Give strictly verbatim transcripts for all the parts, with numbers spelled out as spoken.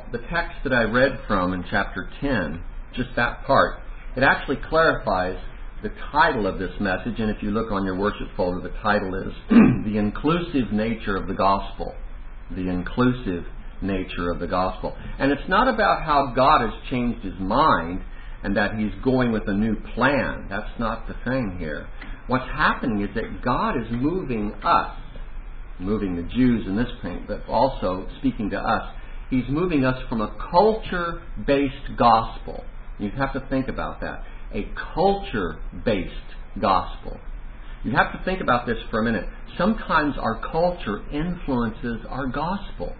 The text that I read from in chapter ten, just that part, it actually clarifies the title of this message, and if you look on your worship folder, the title is The Inclusive Nature of the Gospel. The Inclusive Nature of the Gospel. And it's not about how God has changed His mind and that He's going with a new plan. That's not the thing here. What's happening is that God is moving us, moving the Jews in this thing, but also speaking to us. He's moving us from a culture-based gospel. You have to think about that. A culture-based gospel. You have to think about this for a minute. Sometimes our culture influences our gospel.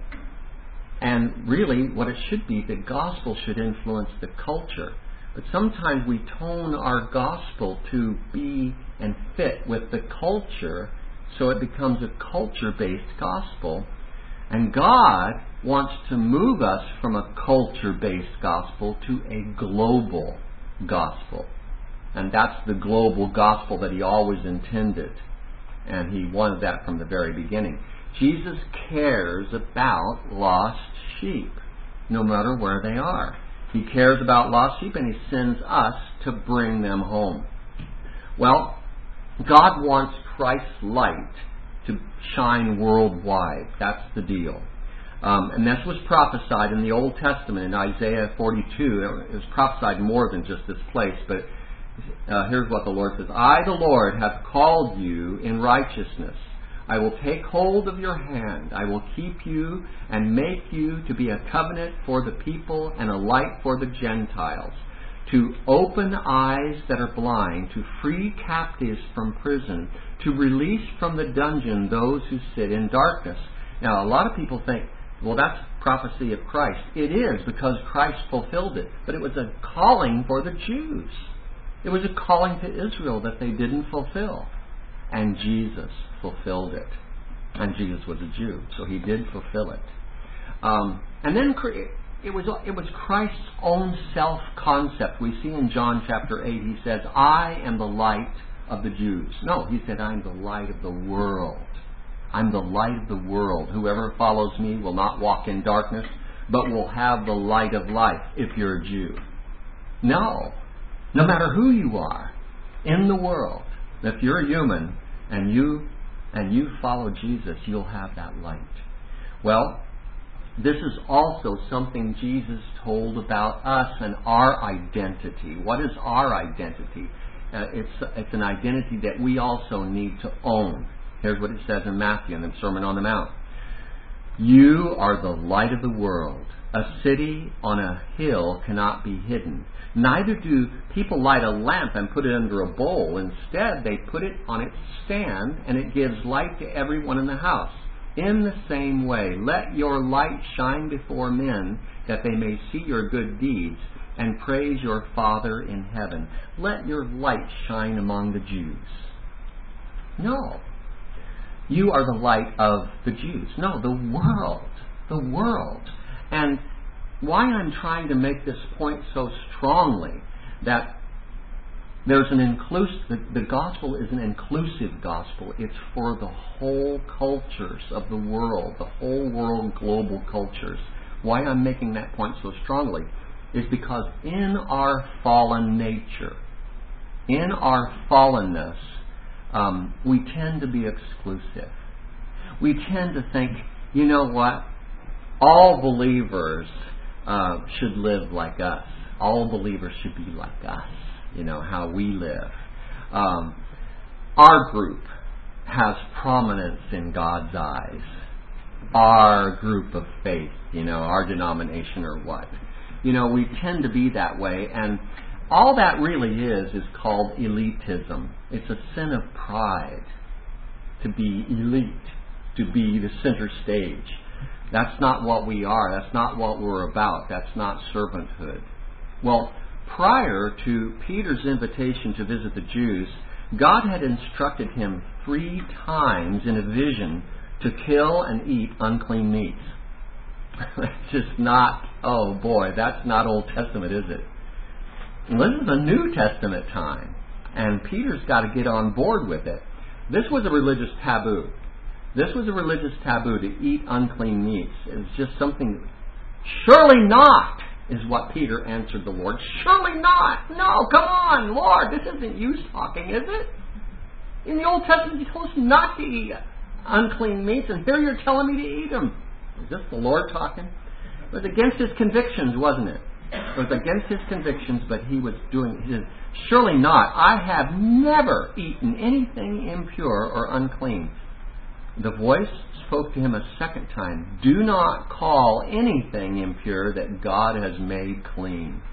And really, what it should be, the gospel should influence the culture. But sometimes we tone our gospel to be and fit with the culture, so it becomes a culture-based gospel. And God wants to move us from a culture-based gospel to a global gospel. And that's the global gospel that He always intended. And He wanted that from the very beginning. Jesus cares about lost sheep, no matter where they are. He cares about lost sheep, and He sends us to bring them home. Well, God wants Christ's light to shine worldwide. That's the deal. Um, and this was prophesied in the Old Testament in Isaiah forty-two. It was prophesied more than just this place, but uh, here's what the Lord says. I, the Lord, have called you in righteousness. I will take hold of your hand. I will keep you and make you to be a covenant for the people and a light for the Gentiles, to open eyes that are blind, to free captives from prison, to release from the dungeon those who sit in darkness. Now, a lot of people think, well, that's prophecy of Christ. It is, because Christ fulfilled it. But it was a calling for the Jews. It was a calling to Israel that they didn't fulfill. And Jesus fulfilled it. And Jesus was a Jew, so He did fulfill it. Um, and then it was it was Christ's own self-concept. We see in John chapter eight, He says, I am the light of the Jews. No, He said, I am the light of the world. I'm the light of the world. Whoever follows me will not walk in darkness, but will have the light of life, if you're a Jew. No. No matter who you are in the world, if you're a human and you and you follow Jesus, you'll have that light. Well, this is also something Jesus told about us and our identity. What is our identity? Uh, it's, it's an identity that we also need to own. Here's what it says in Matthew in the Sermon on the Mount. You are the light of the world. A city on a hill cannot be hidden. Neither do people light a lamp and put it under a bowl. Instead, they put it on its stand, and it gives light to everyone in the house. In the same way, let your light shine before men, that they may see your good deeds and praise your Father in heaven. Let your light shine among the Jews. No. You are the light of the Jews. No, the world. The world. And why I'm trying to make this point so strongly, that there's an inclusive, the, the gospel is an inclusive gospel. It's for the whole cultures of the world, the whole world, global cultures. Why I'm making that point so strongly is because in our fallen nature, in our fallenness, um, we tend to be exclusive. We tend to think, you know what? All believers uh, should live like us. All believers should be like us. You know, how we live. Um, our group has prominence in God's eyes. Our group of faith, you know, our denomination or what. You know, we tend to be that way, and all that really is is called elitism. It's a sin of pride to be elite, to be the center stage. That's not what we are. That's not what we're about. That's not servanthood. Well, prior to Peter's invitation to visit the Jews, God had instructed him three times in a vision to kill and eat unclean meats. That's just not, oh boy, that's not Old Testament, is it? This is a New Testament time, and Peter's got to get on board with it. This was a religious taboo. This was a religious taboo to eat unclean meats. It was just something Surely not, is what Peter answered the Lord. Surely not. No, come on, Lord, this isn't you talking, is it? In the Old Testament, you told us not to eat unclean meats, and here you're telling me to eat them. Is this the Lord talking? It was against his convictions, wasn't it? It was against his convictions, but he was doing his. Surely not. I have never eaten anything impure or unclean. The voice spoke to him a second time. Do not call anything impure that God has made clean.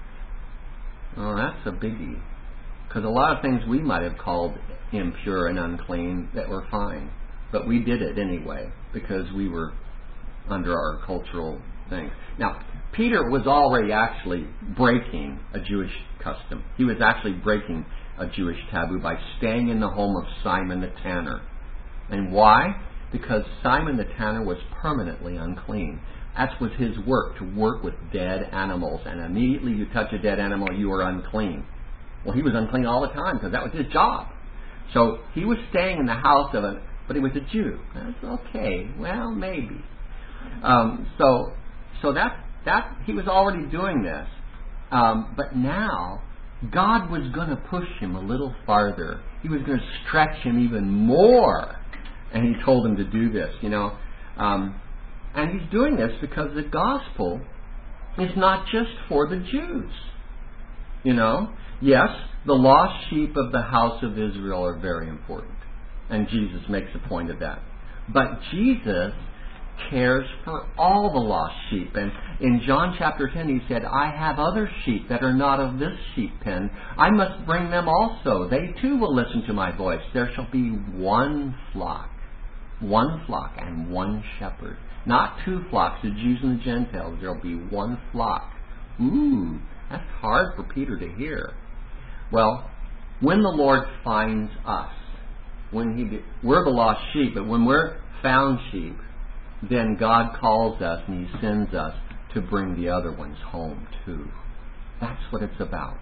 Oh, that's a biggie. Because a lot of things we might have called impure and unclean that were fine. But we did it anyway because we were under our cultural things. Now, Peter was already actually breaking a Jewish custom. He was actually breaking a Jewish taboo by staying in the home of Simon the tanner. And why? Because Simon the tanner was permanently unclean. That was his work, to work with dead animals. And immediately you touch a dead animal, you are unclean. Well, he was unclean all the time because that was his job. So he was staying in the house of a, but he was a Jew. That's okay. Well, maybe. Um, so, so that that he was already doing this. Um, but now, God was going to push him a little farther. He was going to stretch him even more. And he told him to do this, you know. Um, and he's doing this because the gospel is not just for the Jews. You know. Yes, the lost sheep of the house of Israel are very important. And Jesus makes a point of that. But Jesus cares for all the lost sheep. And in John chapter ten he said, I have other sheep that are not of this sheep pen. I must bring them also. They too will listen to my voice. There shall be one flock. One flock and one shepherd. Not two flocks, the Jews and the Gentiles. There will be one flock. Ooh, that's hard for Peter to hear. Well, when the Lord finds us, when he be, we're the lost sheep, but when we're found sheep, then God calls us and he sends us to bring the other ones home too. That's what it's about.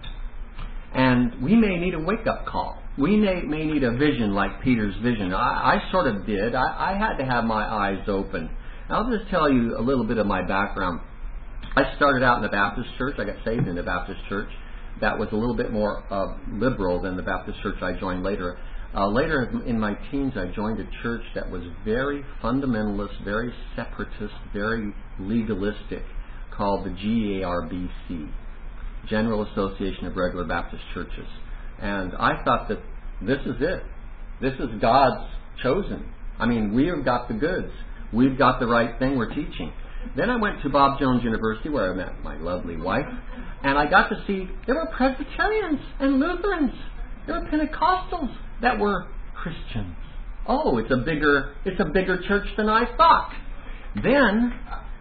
And we may need a wake-up call. We may, may need a vision like Peter's vision. I, I sort of did. I, I had to have my eyes open. I'll just tell you a little bit of my background. I started out in the Baptist church. I got saved in the Baptist church. That was a little bit more uh, liberal than the Baptist church I joined later. Uh, later in my teens, I joined a church that was very fundamentalist, very separatist, very legalistic, called the G A R B C, General Association of Regular Baptist Churches. And I thought that this is it. This is God's chosen. I mean, we've got the goods. We've got the right thing we're teaching. Then I went to Bob Jones University where I met my lovely wife, and I got to see there were Presbyterians and Lutherans. There were Pentecostals that were Christians. Oh, it's a bigger it's a bigger church than I thought. Then,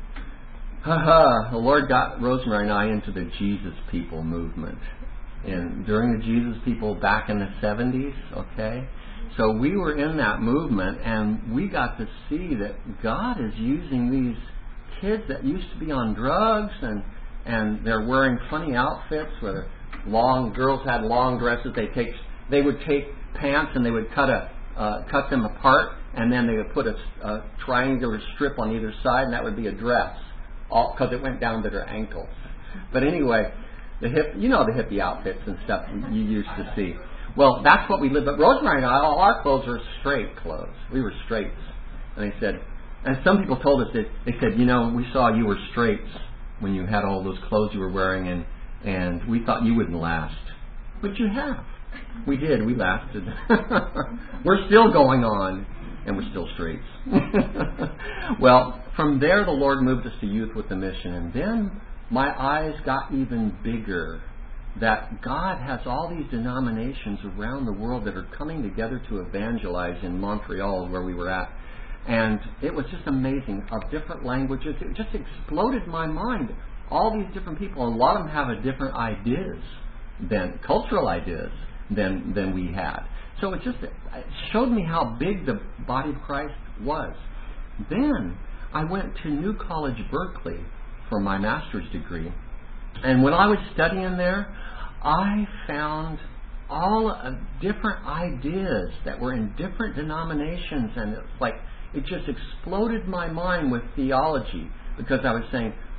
haha, the Lord got Rosemary and I into the Jesus People movement. And during the Jesus People back in the seventies, okay? So we were in that movement, and we got to see that God is using these kids that used to be on drugs, and and they're wearing funny outfits where long girls had long dresses. They take they would take pants and they would cut a uh, cut them apart, and then they would put a, a triangular strip on either side, and that would be a dress, all because it went down to their ankles. But anyway, the hip you know the hippie outfits and stuff you used to see. Well, that's what we lived. But Rosemary and I, all our clothes were straight clothes. We were straights, and they said. And some people told us that they said, you know, we saw you were straights when you had all those clothes you were wearing, and and we thought you wouldn't last. But you have. We did. We lasted. We're still going on, and we're still straights. Well, from there the Lord moved us to Youth with a Mission, and then my eyes got even bigger that God has all these denominations around the world that are coming together to evangelize in Montreal, where we were at. And it was just amazing, of different languages. It just exploded my mind. All these different people, a lot of them have a different ideas than, cultural ideas than than we had. So it just it showed me how big the body of Christ was. Then I went to New College, Berkeley for my master's degree. And when I was studying there, I found all uh, different ideas that were in different denominations, and it's like, it just exploded my mind with theology, because I was saying,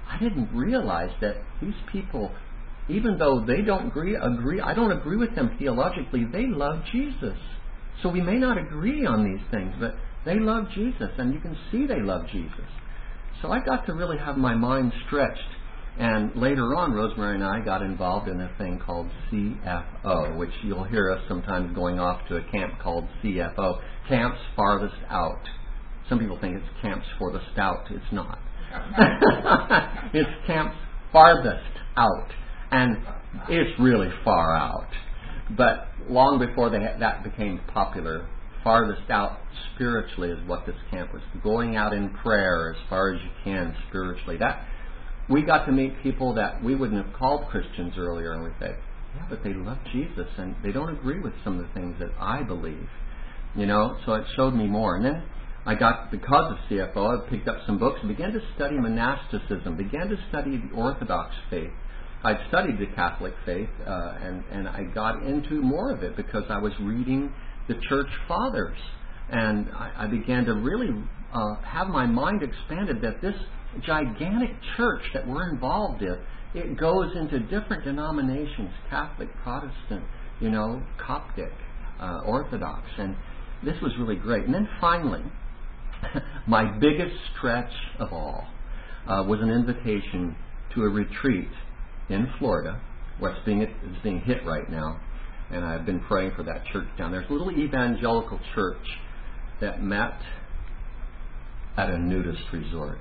I didn't realize that these people, even though they don't agree, agree, I don't agree with them theologically, they love Jesus. So we may not agree on these things, but they love Jesus, and you can see they love Jesus. So I got to really have my mind stretched. And later on, Rosemary and I got involved in a thing called C F O, which you'll hear us sometimes going off to a camp called C F O, Camps Farthest Out. Some people think it's Camps for the Stout. It's not. It's Camps Farthest Out. And it's really far out. But long before they ha- that became popular, farthest out spiritually is what this camp was. Going out in prayer as far as you can spiritually. That we got to meet people that we wouldn't have called Christians earlier, and we say, yeah, but they love Jesus, and they don't agree with some of the things that I believe. You know, so it showed me more. And then I got, because of C F O, I picked up some books and began to study monasticism, began to study the Orthodox faith. I'd studied the Catholic faith, uh, and, and I got into more of it because I was reading the Church Fathers. And I, I began to really uh, have my mind expanded that this gigantic church that we're involved in, it goes into different denominations, Catholic, Protestant, you know, Coptic, uh, Orthodox. And this was really great. And then finally, my biggest stretch of all uh, was an invitation to a retreat in Florida, where it's being, it's being hit right now, and I've been praying for that church down there. There's a little evangelical church that met at a nudist resort.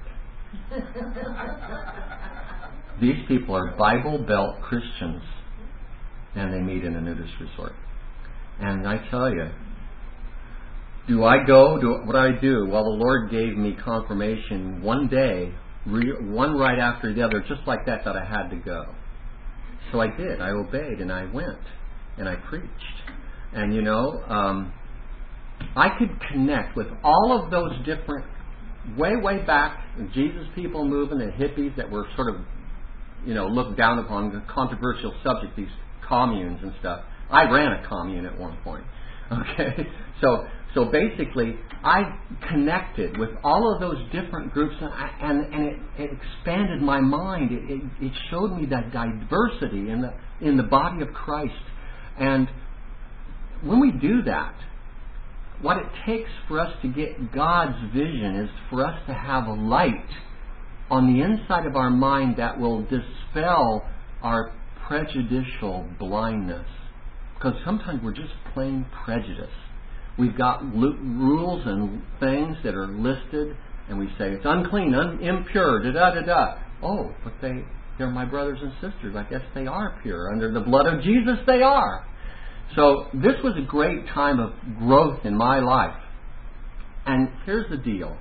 These people are Bible Belt Christians, and they meet in a nudist resort. And I tell you, do I go? Do what do I do? Well, the Lord gave me confirmation one day, one right after the other, just like that, that I had to go. So I did. I obeyed, and I went, and I preached. And, you know, um, I could connect with all of those different, way, way back, Jesus people moving, the hippies that were sort of, you know, looked down upon, the controversial subject, these communes and stuff. I ran a commune at one point. Okay? So so basically, I connected with all of those different groups, and, I, and, and it, it expanded my mind. It, it, it showed me that diversity in the in the body of Christ. And when we do that, what it takes for us to get God's vision is for us to have a light on the inside of our mind that will dispel our prejudicial blindness. Because sometimes we're just plain prejudiced. We've got lo- rules and things that are listed, and we say it's unclean, un- impure, da da da da. Oh, but they, they're my brothers and sisters. I guess they are pure. Under the blood of Jesus, they are. So this was a great time of growth in my life. And here's the deal.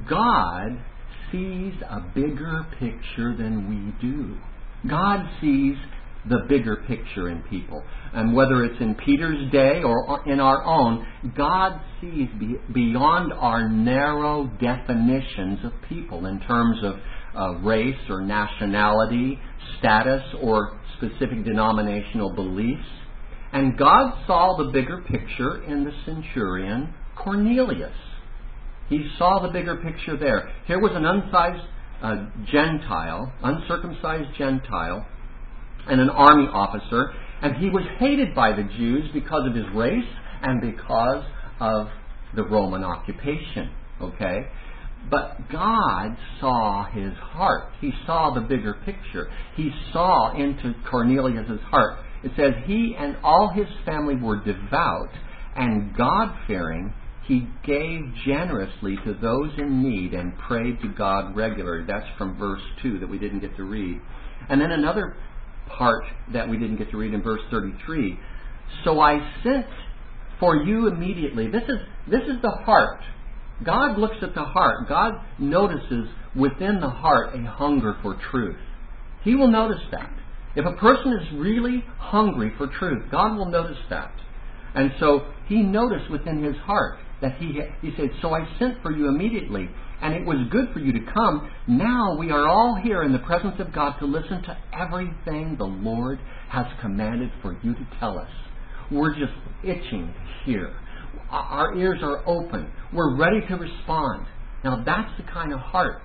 God sees a bigger picture than we do. God sees the bigger picture in people. And whether it's in Peter's day or in our own, God sees be, beyond our narrow definitions of people in terms of uh, race or nationality, status, or specific denominational beliefs. And God saw the bigger picture in the centurion Cornelius. He saw the bigger picture there. Here was an unsized uh, Gentile, uncircumcised Gentile, and an army officer, and he was hated by the Jews because of his race and because of the Roman occupation. Okay? But God saw his heart. He saw the bigger picture. He saw into Cornelius' heart. It says, he and all his family were devout and God-fearing. He gave generously to those in need and prayed to God regularly. That's from verse two that we didn't get to read. And then another part that we didn't get to read in verse thirty-three. So I sent for you immediately. This is this is the heart. God looks at the heart. God notices within the heart a hunger for truth. He will notice that. If a person is really hungry for truth, God will notice that. And so he noticed within his heart that he he said, so I sent for you immediately, and it was good for you to come. Now we are all here in the presence of God to listen to everything the Lord has commanded for you to tell us. We're just itching to hear. Our ears are open. We're ready to respond. Now that's the kind of heart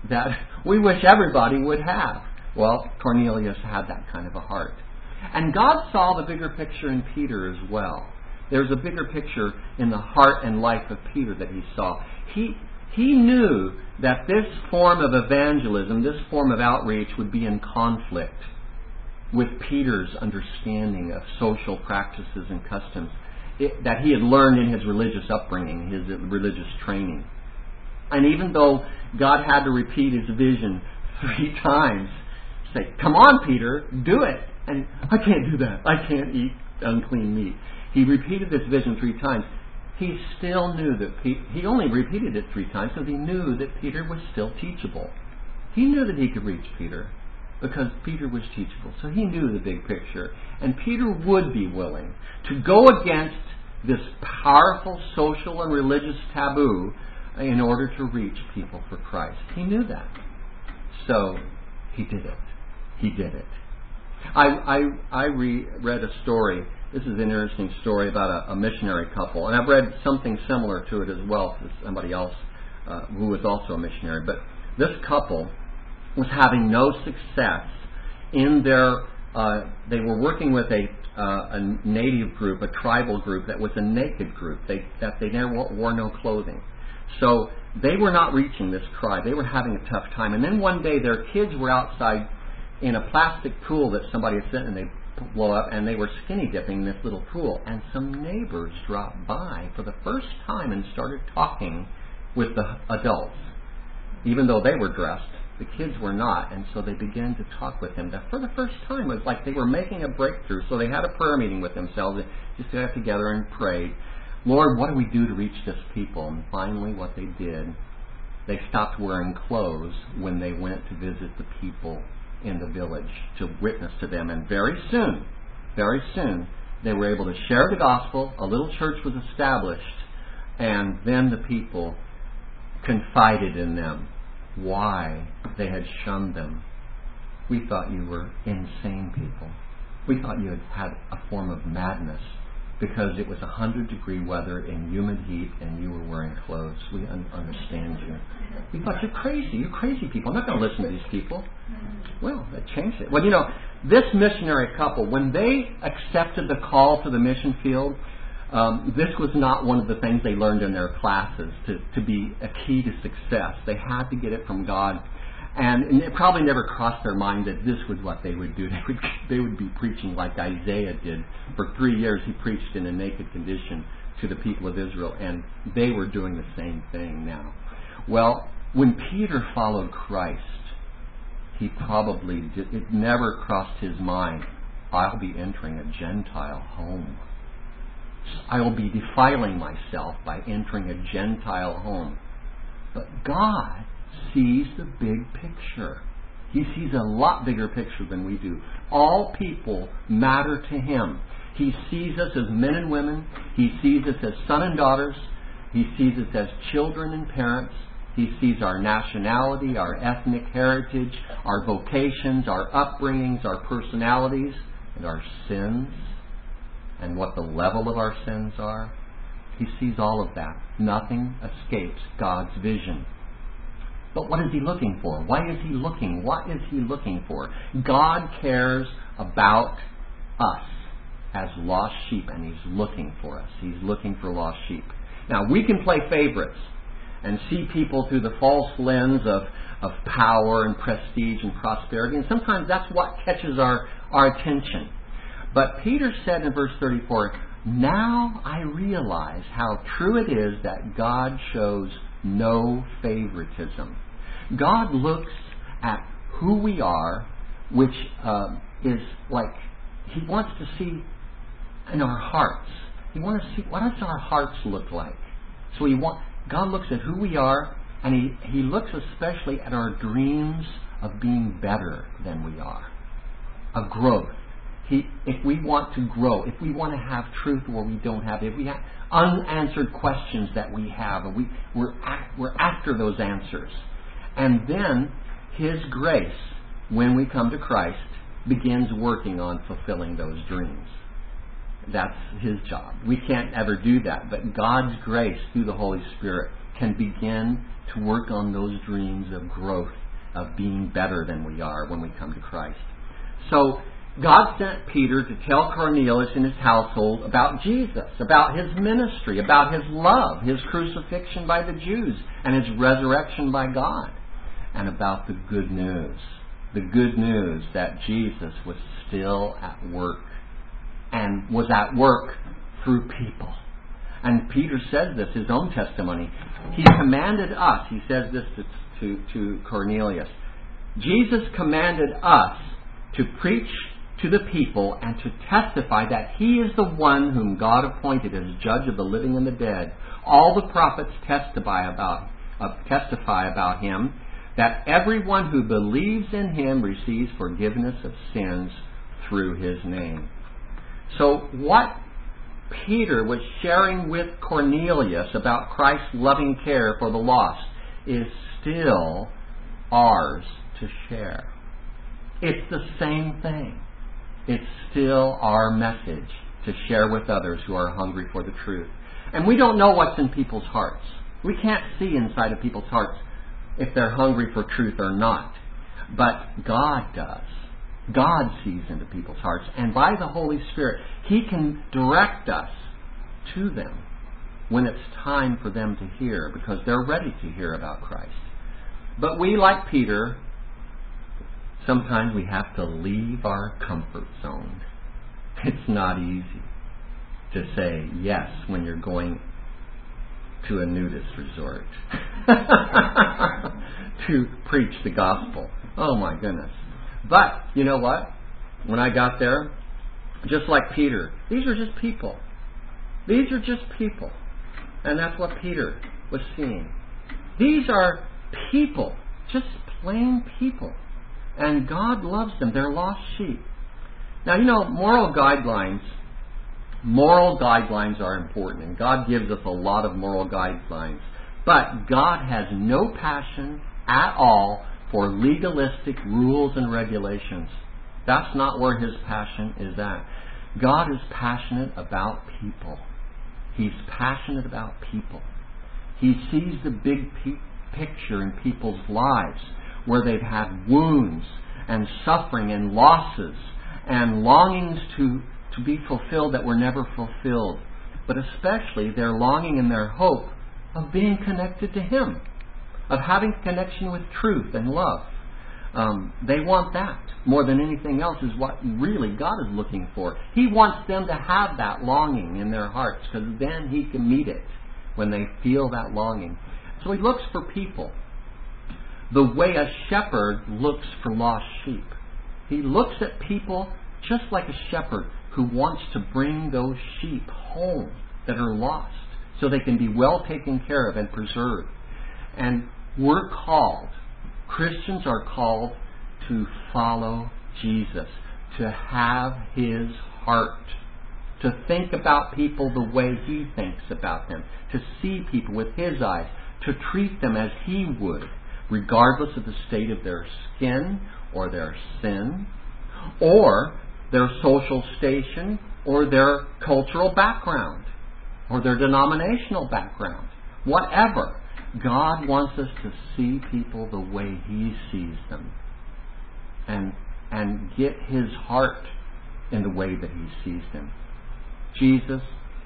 that we wish everybody would have. Well, Cornelius had that kind of a heart. And God saw the bigger picture in Peter as well. There's a bigger picture in the heart and life of Peter that he saw. He, he knew that this form of evangelism, this form of outreach would be in conflict with Peter's understanding of social practices and customs it, that he had learned in his religious upbringing, his religious training. And even though God had to repeat his vision three times, say, come on, Peter, do it. And I can't do that. I can't eat unclean meat. He repeated this vision three times. He still knew that Pe- he only repeated it three times because he knew that Peter was still teachable. He knew that he could reach Peter because Peter was teachable. So he knew the big picture. And Peter would be willing to go against this powerful social and religious taboo in order to reach people for Christ. He knew that. So he did it. He did it. I I, I re- read a story. This is an interesting story about a, a missionary couple. And I've read something similar to it as well to somebody else uh, who was also a missionary. But this couple was having no success in their... Uh, they were working with a, uh, a native group, a tribal group that was a naked group. They, that they never wore, wore no clothing. So they were not reaching this tribe. They were having a tough time. And then one day their kids were outside in a plastic pool that somebody had sent, and they blow up, and they were skinny dipping in this little pool. And some neighbors dropped by for the first time and started talking with the adults. Even though they were dressed, the kids were not, and so they began to talk with them. For the first time, it was like they were making a breakthrough. So they had a prayer meeting with themselves, and just got together and prayed, Lord, what do we do to reach this people? And finally what they did, they stopped wearing clothes when they went to visit the people in the village to witness to them. And very soon, very soon, they were able to share the gospel. A little church was established. And then the people confided in them why they had shunned them. We thought you were insane people. We thought you had had a form of madness because it was one hundred degree weather in humid heat and you were wearing clothes. We un- understand you. We thought, you're crazy. You're crazy people. I'm not going to listen to these people. Well, that changed it. Well, you know, this missionary couple, when they accepted the call to the mission field, um, this was not one of the things they learned in their classes to, to be a key to success. They had to get it from God. And, and it probably never crossed their mind that this was what they would do. They would, they would be preaching like Isaiah did. For three years he preached in a naked condition to the people of Israel, and they were doing the same thing now. Well, when Peter followed Christ, he probably did, it never crossed his mind, I'll be entering a Gentile home. I will be defiling myself by entering a Gentile home. But God sees the big picture. He sees a lot bigger picture than we do. All people matter to Him. He sees us as men and women. He sees us as sons and daughters. He sees us as children and parents. He sees our nationality, our ethnic heritage, our vocations, our upbringings, our personalities, and our sins, and what the level of our sins are. He sees all of that. Nothing escapes God's vision. But what is He looking for? Why is He looking? What is He looking for? God cares about us as lost sheep, and He's looking for us. He's looking for lost sheep. Now, we can play favorites and see people through the false lens of, of power and prestige and prosperity, and sometimes that's what catches our, our attention. But Peter said in verse thirty-four, now I realize how true it is that God shows no favoritism. God looks at who we are, which uh, is like, He wants to see in our hearts. He wants to see, what does our hearts look like? So He want, God looks at who we are, and He, he looks especially at our dreams of being better than we are, of growth. He, if we want to grow, if we want to have truth where we don't have it, if we have unanswered questions that we have, and we, we're, we're after those answers. And then His grace, when we come to Christ, begins working on fulfilling those dreams. That's His job. We can't ever do that, but God's grace through the Holy Spirit can begin to work on those dreams of growth, of being better than we are when we come to Christ. So God sent Peter to tell Cornelius and his household about Jesus, about his ministry, about his love, his crucifixion by the Jews, and his resurrection by God, and about the good news. The good news that Jesus was still at work, and was at work through people. And Peter says this, his own testimony. He commanded us, he says this to, to, to Cornelius, Jesus commanded us to preach to the people and to testify that he is the one whom God appointed as judge of the living and the dead. All the prophets testify about, uh, testify about him, that everyone who believes in him receives forgiveness of sins through his name. So what Peter was sharing with Cornelius about Christ's loving care for the lost is still ours to share. It's the same thing. It's still our message to share with others who are hungry for the truth. And we don't know what's in people's hearts. We can't see inside of people's hearts if they're hungry for truth or not. But God does. God sees into people's hearts. And by the Holy Spirit, He can direct us to them when it's time for them to hear, because they're ready to hear about Christ. But we, like Peter, sometimes we have to leave our comfort zone. It's not easy to say yes when you're going to a nudist resort to preach the gospel. Oh my goodness. But, you know what? When I got there, just like Peter, these are just people. These are just people. And that's what Peter was seeing. These are people, just plain people. And God loves them. They're lost sheep. Now, you know, moral guidelines, moral guidelines are important. And God gives us a lot of moral guidelines. But God has no passion at all for legalistic rules and regulations. That's not where His passion is at. God is passionate about people. He's passionate about people. He sees the big pe- picture in people's lives, where they've had wounds and suffering and losses and longings to, to be fulfilled that were never fulfilled. But especially their longing and their hope of being connected to Him, of having connection with truth and love. Um, they want that more than anything else, is what really God is looking for. He wants them to have that longing in their hearts, because then He can meet it when they feel that longing. So He looks for people the way a shepherd looks for lost sheep. He looks at people just like a shepherd who wants to bring those sheep home that are lost so they can be well taken care of and preserved. And we're called, Christians are called to follow Jesus, to have His heart, to think about people the way He thinks about them, to see people with His eyes, to treat them as He would, regardless of the state of their skin or their sin or their social station or their cultural background or their denominational background. Whatever. God wants us to see people the way He sees them, and and get His heart in the way that He sees them. Jesus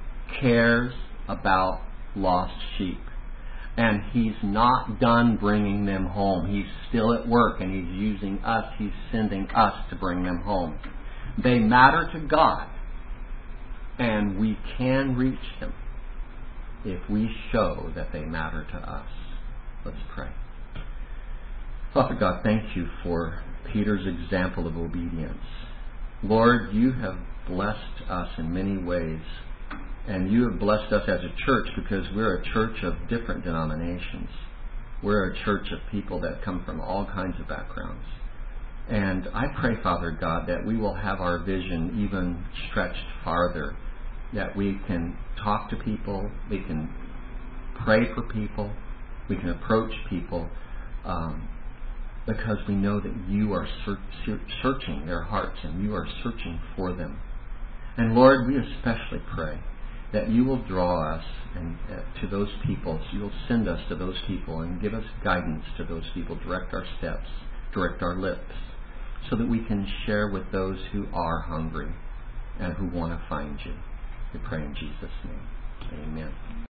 cares about lost sheep, and He's not done bringing them home. He's still at work, and He's using us. He's sending us to bring them home. They matter to God, and we can reach them if we show that they matter to us. Let's pray. Father God, thank You for Peter's example of obedience. Lord, You have blessed us in many ways, and You have blessed us as a church because we're a church of different denominations. We're a church of people that come from all kinds of backgrounds. And I pray, Father God, that we will have our vision even stretched farther, that we can talk to people, we can pray for people, we can approach people, um, because we know that You are ser- searching their hearts and You are searching for them. And Lord, we especially pray that you will draw us and uh, to those people. So you'll send us to those people and give us guidance to those people. Direct our steps, direct our lips, so that we can share with those who are hungry and who want to find you. We pray in Jesus' name. Amen.